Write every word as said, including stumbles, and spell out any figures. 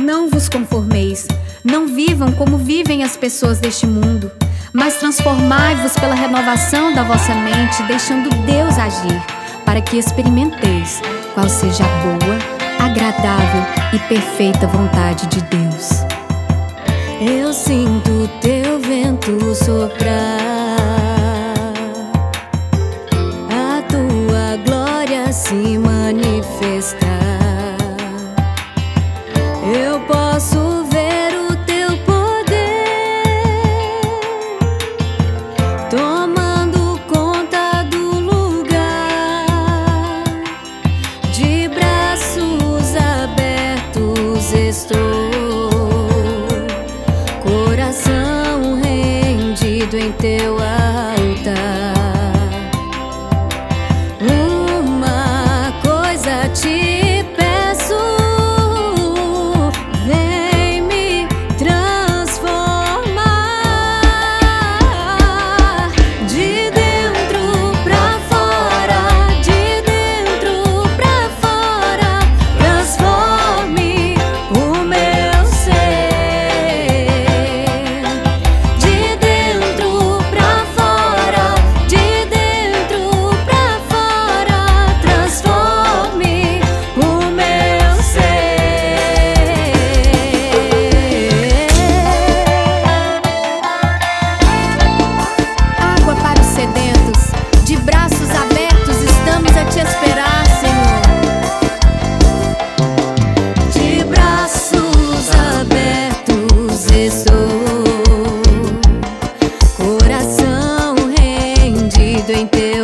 Não vos conformeis, não vivam como vivem as pessoas deste mundo, mas transformai-vos pela renovação da vossa mente, deixando Deus agir, para que experimenteis qual seja a boa, agradável e perfeita vontade de Deus. Eu sinto teu vento soprar, a tua glória se manifestar. Eu posso ver o teu poder tomando conta do lugar. De braços abertos estou, coração rendido em teu altar. Uma coisa te peço, vem me transformar. De dentro pra fora, de dentro pra fora, transforme o meu ser. De dentro pra fora, de dentro pra fora, transforme o meu ser. Água para os sedentos, de braços abertos estamos a te esperar, Senhor. De braços abertos estou, coração rendido em teu